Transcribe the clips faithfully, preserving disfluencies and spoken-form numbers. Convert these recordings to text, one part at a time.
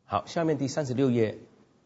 好，下面第三十六页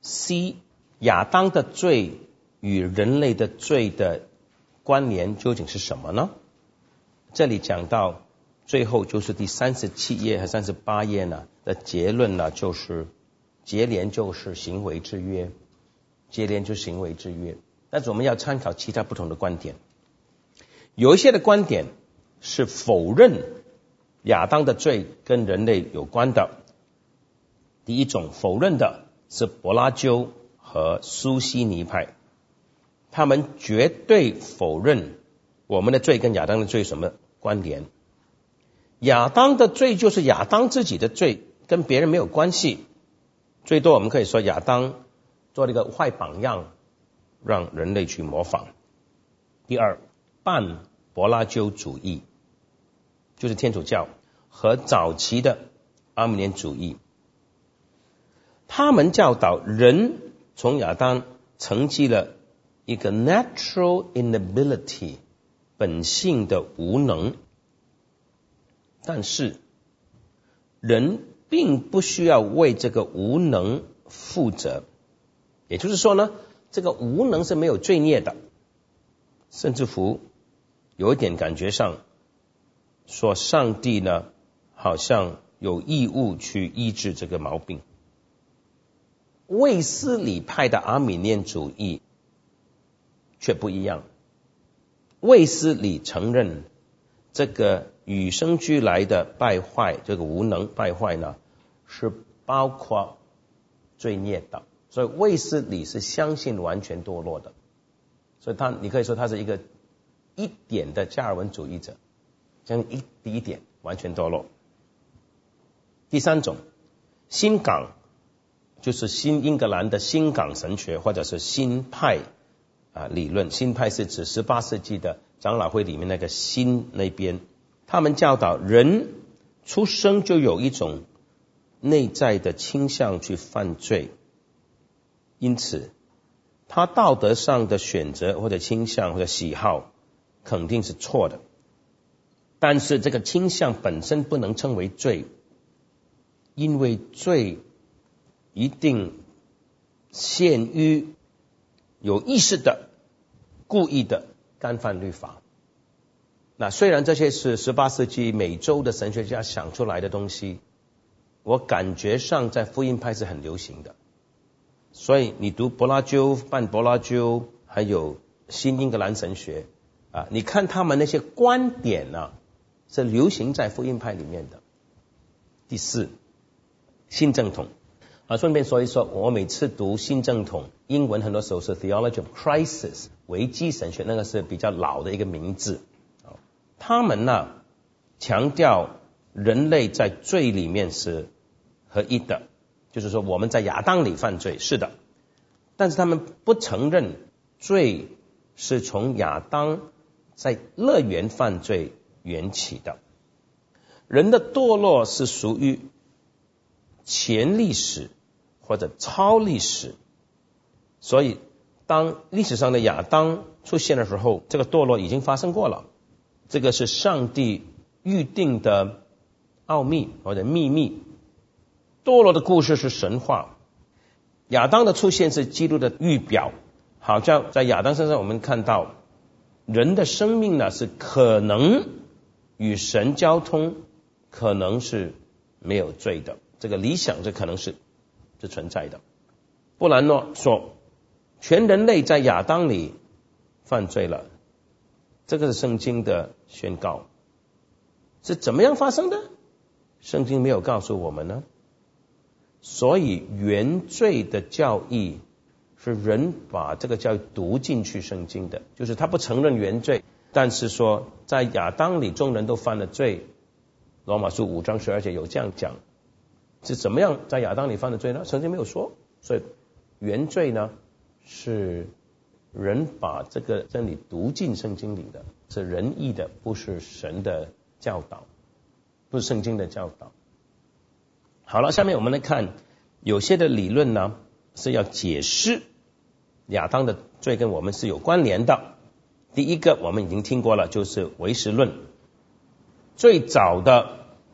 C， 亚当的罪与人类的罪的关联究竟是什么呢？这里讲到最后就是第三十七页和三十八页呢的结论呢，就是结连就是行为之约，结连就是行为之约。但是我们要参考其他不同的观点，有一些的观点是否认亚当的罪跟人类有关的。第一种否认的是柏拉修和苏西尼派，他们绝对否认我们的罪跟亚当的罪有什么关联。亚当的罪就是亚当自己的罪，跟别人没有关系。最多我们可以说亚当做了一个坏榜样，让人类去模仿。第二，半柏拉修主义，就是天主教和早期的阿米念主义，他们教导人从亚当承继了一个 natural inability 本性的无能，但是人并不需要为这个无能负责。也就是说呢，这个无能是没有罪孽的，甚至乎有一点感觉上说上帝呢好像有义务去医治这个毛病。卫斯理派的阿米念主义却不一样，卫斯理承认这个与生俱来的败坏，这个无能败坏呢是包括罪孽的，所以卫斯理是相信完全堕落的，所以他你可以说他是一个一点的加尔文主义者，相信一第一点完全堕落。第三种新港，就是新英格兰的新港神学，或者是新派啊理论。新派是指十八世纪的长老会里面那个新那边，他们教导人出生就有一种内在的倾向去犯罪，因此他道德上的选择或者倾向或者喜好肯定是错的，但是这个倾向本身不能称为罪，因为罪一定限于有意识的故意的干犯律法。那虽然这些是十八世纪美洲的神学家想出来的东西，我感觉上在福音派是很流行的，所以你读柏拉修、半柏拉修还有新英格兰神学啊，你看他们那些观点啊是流行在福音派里面的。第四，新正统啊，顺便说一说，我每次读新正统，英文很多时候是 Theology of Crisis 危机神学，那个是比较老的一个名字。他们呢强调人类在罪里面是合一的，就是说我们在亚当里犯罪，是的，但是他们不承认罪是从亚当在乐园犯罪缘起的。人的堕落是属于前历史或者超历史，所以当历史上的亚当出现的时候，这个堕落已经发生过了，这个是上帝预定的奥秘或者秘密。堕落的故事是神话，亚当的出现是基督的预表，好像在亚当身上我们看到人的生命呢是可能与神交通，可能是没有罪的，这个理想这可能是是存在的。布兰诺说全人类在亚当里犯罪了，这个是圣经的宣告。是怎么样发生的？圣经没有告诉我们呢。所以原罪的教义是人把这个教义读进去圣经的，就是他不承认原罪，但是说在亚当里众人都犯了罪，罗马书五章十二节有这样讲。是怎么样在亚当里犯的罪呢？圣经没有说。所以原罪呢是人把这个真理读进圣经里的，是人意的，不是神的教导，不是圣经的教导。好了，下面我们来看有些的理论呢是要解释亚当的罪跟我们是有关联的。第一个我们已经听过了，就是唯识论。最早的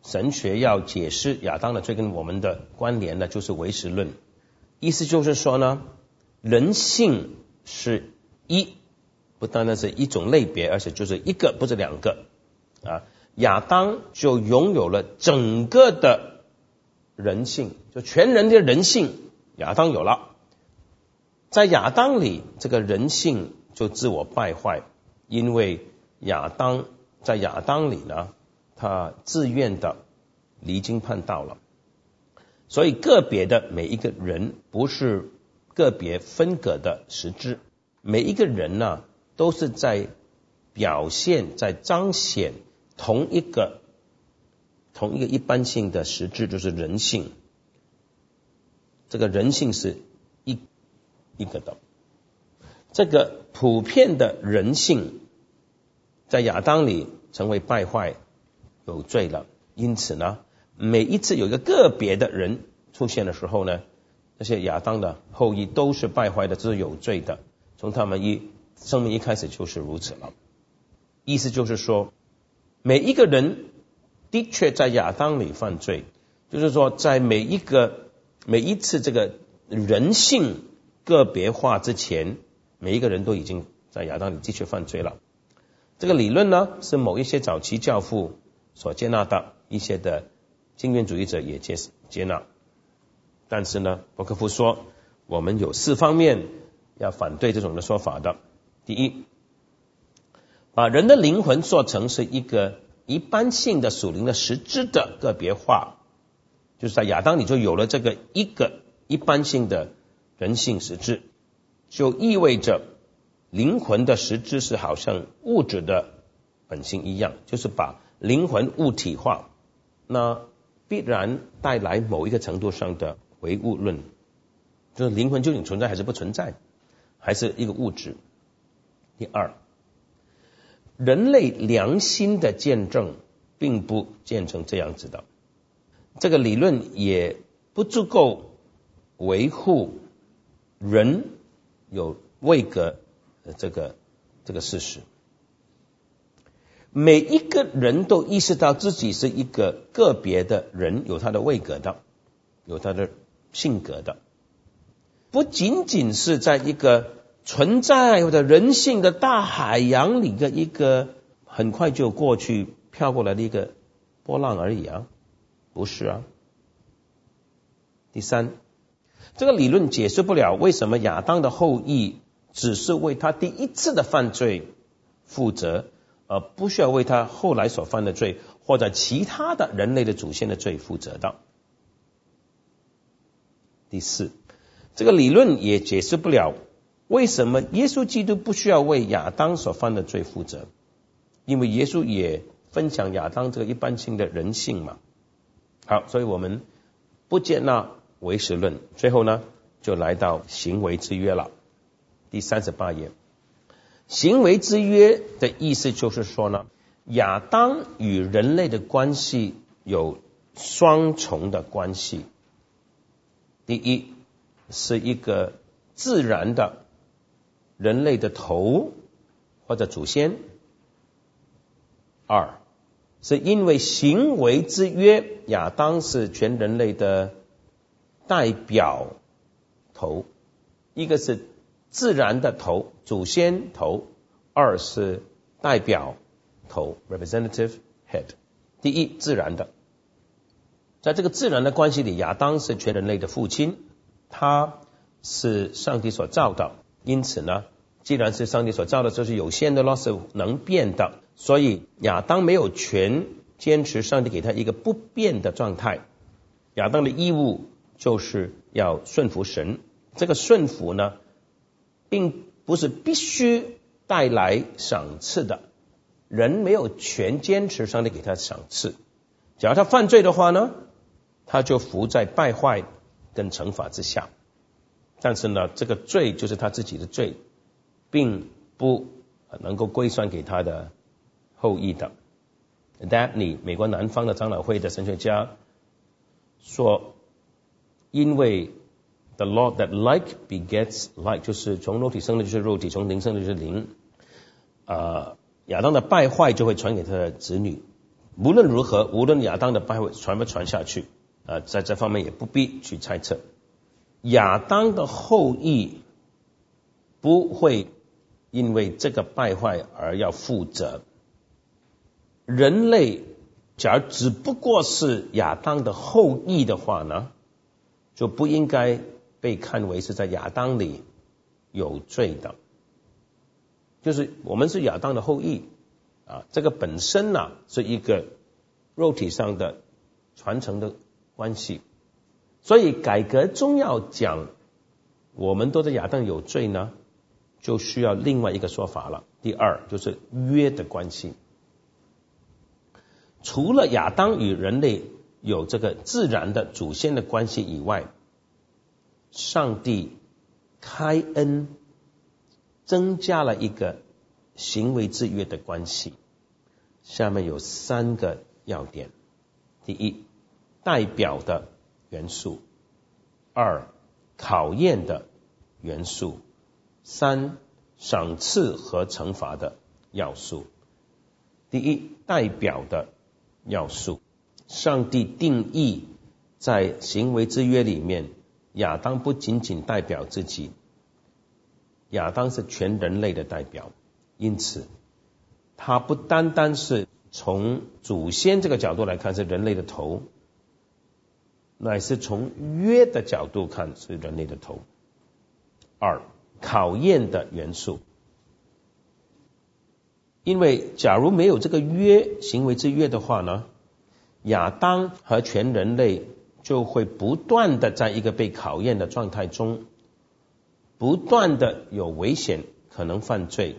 神学要解释亚当的罪跟我们的关联呢，就是唯识论。意思就是说呢，人性是一，不单单是一种类别，而且就是一个，不是两个啊。亚当就拥有了整个的人性，就全人的人性，亚当有了。在亚当里，这个人性就自我败坏，因为亚当在亚当里呢，他自愿的离经叛道了。所以个别的每一个人不是个别分隔的实质，每一个人呢，都是在表现，在彰显同一个同一个一般性的实质，就是人性。这个人性是一一个的，这个普遍的人性在亚当里成为败坏有罪了。因此呢，每一次有一个个别的人出现的时候呢，这些亚当的后裔都是败坏的，这是有罪的，从他们一生命一开始就是如此了。意思就是说，每一个人的确在亚当里犯罪，就是说在每一个每一次这个人性个别化之前，每一个人都已经在亚当里的确犯罪了。这个理论呢，是某一些早期教父所接纳的，一些的经验主义者也接接纳。但是呢，伯克夫说，我们有四方面要反对这种的说法的。第一，把人的灵魂做成是一个一般性的属灵的实质的个别化，就是在亚当里就有了这个一个一般性的人性实质，就意味着灵魂的实质是好像物质的本性一样，就是把灵魂物体化，那必然带来某一个程度上的唯物论，就是灵魂究竟存在还是不存在，还是一个物质。第二，人类良心的见证并不见成这样子的，这个理论也不足够维护人有位格这个这个事实。每一个人都意识到自己是一个个别的人，有他的位格的，有他的性格的，不仅仅是在一个存在或者人性的大海洋里的一个很快就过去飘过来的一个波浪而已啊，不是啊。第三，这个理论解释不了为什么亚当的后裔只是为他第一次的犯罪负责，而不需要为他后来所犯的罪或者其他的人类的祖先的罪负责的。第四，这个理论也解释不了为什么耶稣基督不需要为亚当所犯的罪负责，因为耶稣也分享亚当这个一般性的人性嘛。好，所以我们不接纳唯识论。最后呢，就来到行为之约了。第三十八页，行为之约的意思就是说呢，亚当与人类的关系有双重的关系。第一，是一个自然的人类的头或者祖先；二，是因为行为之约，亚当是全人类的代表头，一个是自然的头，祖先头；二是代表头 representative head。 第一，自然的，在这个自然的关系里，亚当是全人类的父亲，他是上帝所造的，因此呢，既然是上帝所造的，就是有限的咯，是能变的，所以亚当没有权坚持上帝给他一个不变的状态。亚当的义务就是要顺服神，这个顺服呢，并不是必须带来赏赐的，人没有权坚持上帝给他赏赐。只要他犯罪的话呢，他就服在败坏跟惩罚之下。但是呢，这个罪就是他自己的罪，并不能够归算给他的后裔的。Dabney 美国南方的长老会的神学家说，因为 the law that like begets like， 就是从肉体生的就是肉体，从灵生的就是灵。呃，亚当的败坏就会传给他的子女， 无论如何，无论亚当的败坏传不传下去，呃，在这方面也不必去猜测。亚当的后裔不会因为这个败坏而要负责。人类假如只不过是亚当的后裔的话呢，就不应该被看为是在亚当里有罪的。就是我们是亚当的后裔啊，这个本身呢、啊、是一个肉体上的传承的关系。所以改革中要讲我们都在亚当有罪呢，就需要另外一个说法了。第二就是约的关系。除了亚当与人类有这个自然的祖先的关系以外，上帝开恩增加了一个行为制约的关系。下面有三个要点。第一，代表的元素；二，考验的元素；三，赏赐和惩罚的要素。第一，代表的要素。上帝定义在行为之约里面，亚当不仅仅代表自己，亚当是全人类的代表，因此他不单单是从祖先这个角度来看是人类的头，乃是从约的角度看是人类的头。二，考验的元素。因为假如没有这个约，行为之约的话呢，亚当和全人类就会不断的在一个被考验的状态中，不断的有危险，可能犯罪。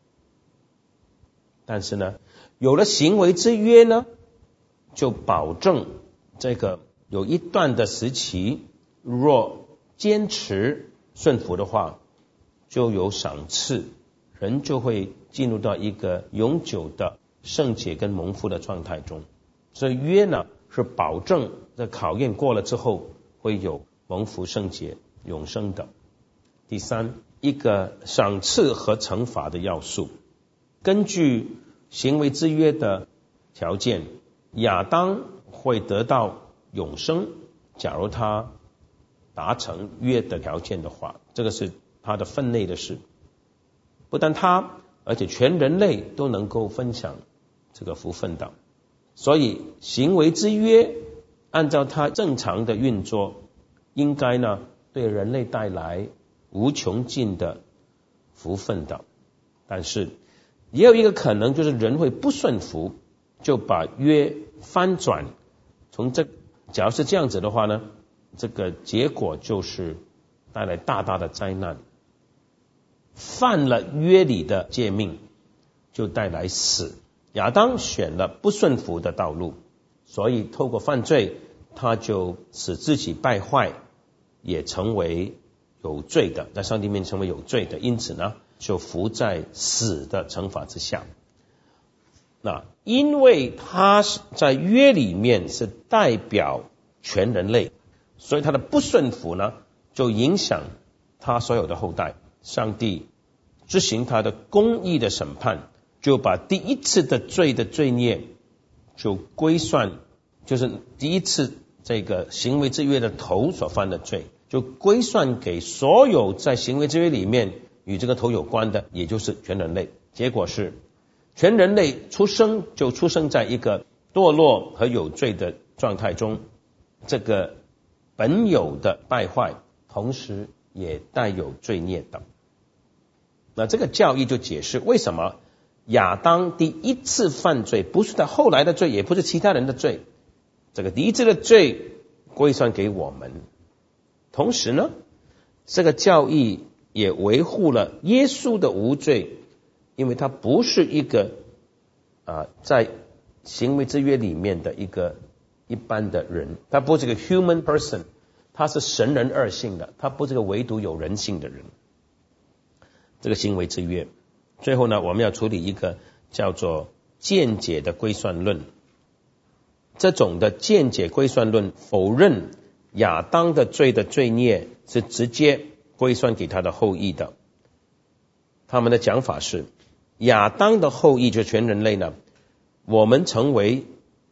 但是呢，有了行为之约呢，就保证这个有一段的时期，若坚持顺服的话，就有赏赐，人就会进入到一个永久的圣洁跟蒙福的状态中。所以约呢，是保证这考验过了之后会有蒙福圣洁永生的。第三，一个赏赐和惩罚的要素。根据行为之约的条件，亚当会得到永生，假如他达成约的条件的话，这个是他的分内的事。不但他，而且全人类都能够分享这个福分的。所以行为之约按照它正常的运作，应该呢对人类带来无穷尽的福分的。但是也有一个可能，就是人会不顺服，就把约翻转。从这假如是这样子的话呢，这个结果就是带来大大的灾难。犯了约里的诫命，就带来死。亚当选了不顺服的道路，所以透过犯罪，他就使自己败坏，也成为有罪的，在上帝面前成为有罪的，因此呢，就服在死的惩罚之下。那因为他在约里面是代表全人类，所以他的不顺服呢，就影响他所有的后代。上帝执行他的公义的审判，就把第一次的罪的罪孽就归算，就是第一次这个行为之约的头所犯的罪，就归算给所有在行为之约里面与这个头有关的，也就是全人类。结果是全人类出生就出生在一个堕落和有罪的状态中，这个本有的败坏同时也带有罪孽的。那这个教义就解释为什么亚当第一次犯罪不是他后来的罪，也不是其他人的罪，这个第一次的罪归算给我们。同时呢，这个教义也维护了耶稣的无罪，因为他不是一个啊在行为之约里面的一个一般的人，他不是个 human person， 他是神人二性的，他不是个唯独有人性的人。这个行为之约，最后呢，我们要处理一个叫做见解的归算论。这种的见解归算论否认亚当的罪的罪孽是直接归算给他的后裔的。他们的讲法是，亚当的后裔就是全人类呢，我们成为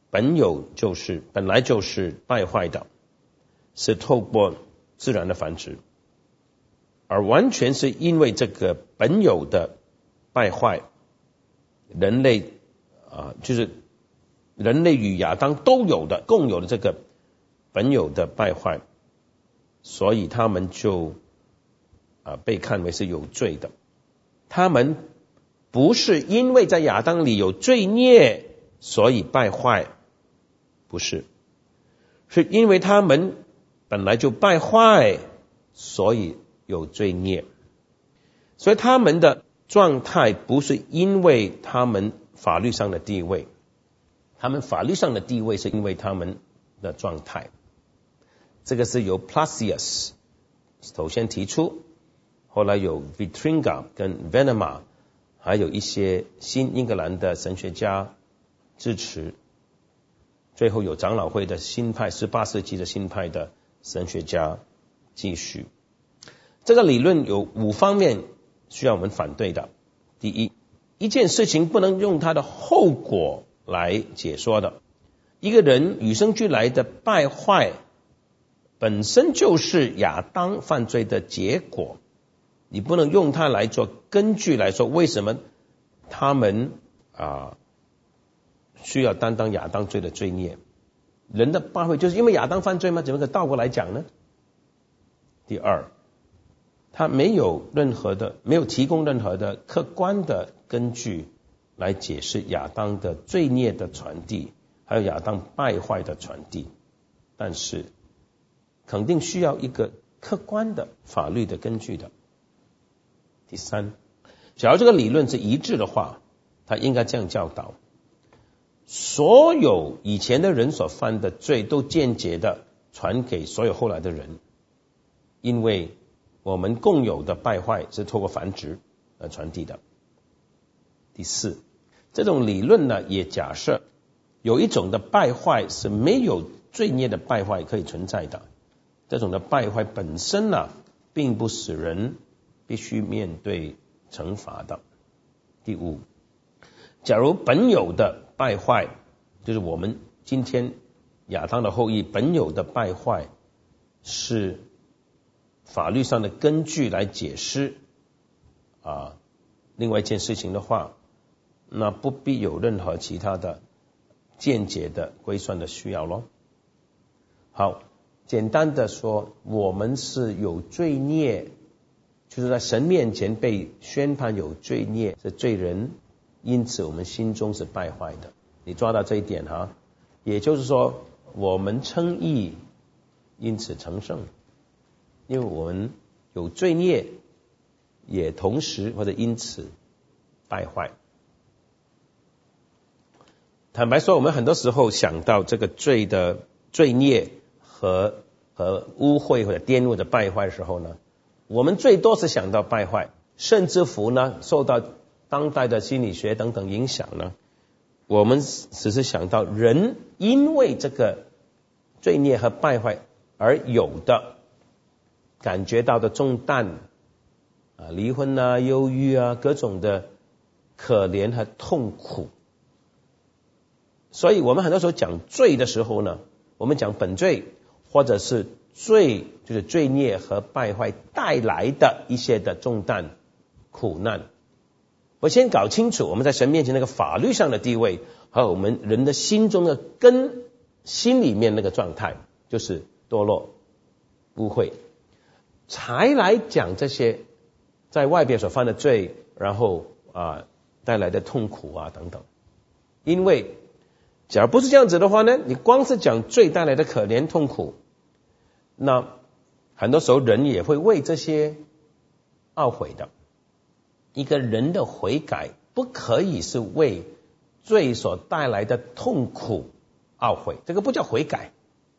本有就是本来就是败坏的，是透过自然的繁殖，而完全是因为这个本有的败坏，人类啊，就是人类与亚当都有的共有的这个本有的败坏，所以他们就啊被看为是有罪的。他们不是因为在亚当里有罪孽所以败坏，不是，是因为他们本来就败坏，所以有罪孽。所以他们的状态不是因为他们法律上的地位，他们法律上的地位是因为他们的状态。这个是由 Placius 首先提出，后来有 Vitringa 跟 Venema 还有一些新英格兰的神学家支持，最后有长老会的新派，十八世纪的新派的神学家继续。这个理论有五方面需要我们反对的。第一，一件事情不能用它的后果来解说的。一个人与生俱来的败坏本身就是亚当犯罪的结果，你不能用它来做根据来说为什么他们啊需要担当亚当罪的罪孽。人的败坏就是因为亚当犯罪吗？怎么可以倒过来讲呢？第二，他没有任何的没有提供任何的客观的根据来解释亚当的罪孽的传递，还有亚当败坏的传递，但是肯定需要一个客观的法律的根据的。第三，假如这个理论是一致的话，他应该这样教导：所有以前的人所犯的罪都间接的传给所有后来的人，因为我们共有的败坏是透过繁殖而传递的。第四，这种理论呢也假设有一种的败坏是没有罪孽的败坏可以存在的，这种的败坏本身呢并不使人必须面对惩罚的。第五，假如本有的败坏，就是我们今天亚当的后裔本有的败坏是法律上的根据来解释啊另外一件事情的话，那不必有任何其他的间接的归算的需要咯。好，简单的说，我们是有罪孽，就是在神面前被宣判有罪孽，是罪人，因此我们心中是败坏的。你抓到这一点哈，也就是说我们称义，因此成圣，因为我们有罪孽，也同时或者因此败坏。坦白说，我们很多时候想到这个罪的罪孽和和污秽或者玷污的败坏的时候呢，我们最多是想到败坏，甚至乎呢受到当代的心理学等等影响呢，我们只是想到人因为这个罪孽和败坏而有的感觉到的重担啊，离婚啊、忧郁啊，各种的可怜和痛苦。所以我们很多时候讲罪的时候呢，我们讲本罪或者是罪，就是罪孽和败坏带来的一些的重担苦难。我先搞清楚我们在神面前那个法律上的地位和我们人的心中的根，心里面那个状态就是堕落污秽，才来讲这些在外边所犯的罪，然后啊带来的痛苦啊等等。因为假如不是这样子的话呢，你光是讲罪带来的可怜痛苦，那很多时候人也会为这些懊悔的。一个人的悔改不可以是为罪所带来的痛苦懊悔，这个不叫悔改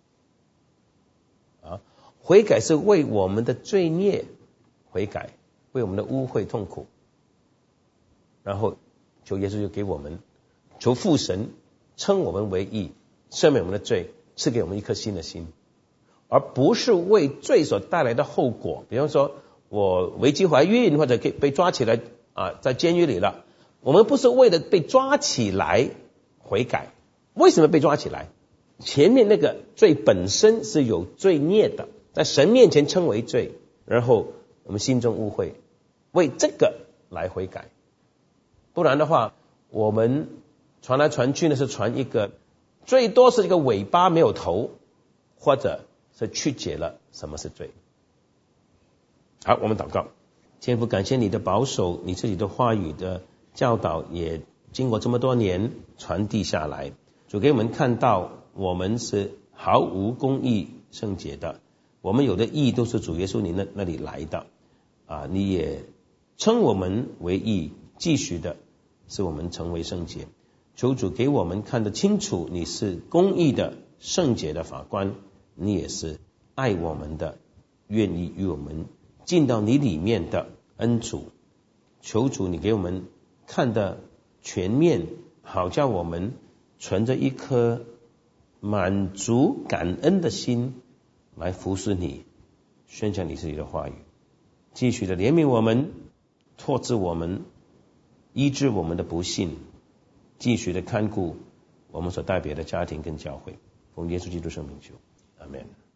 啊！悔改是为我们的罪孽悔改，为我们的污秽痛苦，然后求耶稣就给我们，求父神称我们为义，赦免我们的罪，赐给我们一颗新的心，而不是为罪所带来的后果。比方说我违纪怀孕，或者被抓起来啊，在监狱里了，我们不是为了被抓起来悔改， 为什么被抓起来？前面那个罪本身是有罪孽的，在神面前称为罪，然后我们心中误会，为这个来悔改。不然的话，我们传来传去呢是传一个最多是一个尾巴没有头，或者是曲解了什么是罪。好，我们祷告。天父，感谢你的保守，你自己的话语的教导也经过这么多年传递下来，主给我们看到我们是毫无公义圣洁的，我们有的义都是主耶稣你那那里来的啊，你也称我们为义，继续的使我们成为圣洁。求主给我们看得清楚，你是公义的圣洁的法官，你也是爱我们的，愿意与我们进到你里面的恩主。求主你给我们看得全面，好叫我们存着一颗满足感恩的心来服侍你，宣讲你自己的话语，继续的怜悯我们，托治我们，医治我们的不幸，继续的看顾我们所代表的家庭跟教会。奉耶稣基督圣名求，阿们。